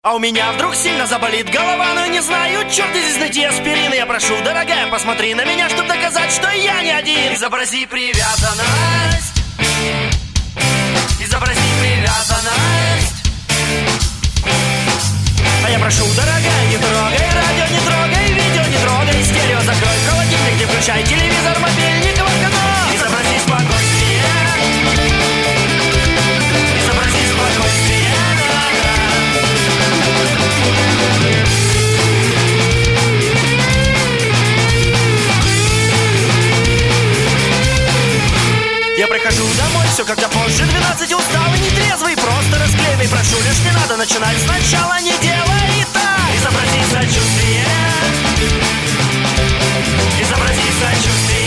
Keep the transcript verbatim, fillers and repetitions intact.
А у меня вдруг сильно заболит голова, но не знаю, черт здесь найти аспирин. Я прошу, дорогая, посмотри на меня, чтобы доказать, что я не один. Изобрази привязанность, изобрази привязанность. А я прошу, дорогая, не трогай радио, не трогай видео, не трогай стерео. Закрой холодильник, не включай телевизор, мобильник, канал. Изобрази спокойствие, изобрази спокойствие. Я прихожу домой, все как-то позже двенадцати, усталый, нетрезвый, просто расклеивай. Прошу, лишь не надо начинать сначала, не делай так. Изобрази сочувствие, изобрази сочувствие.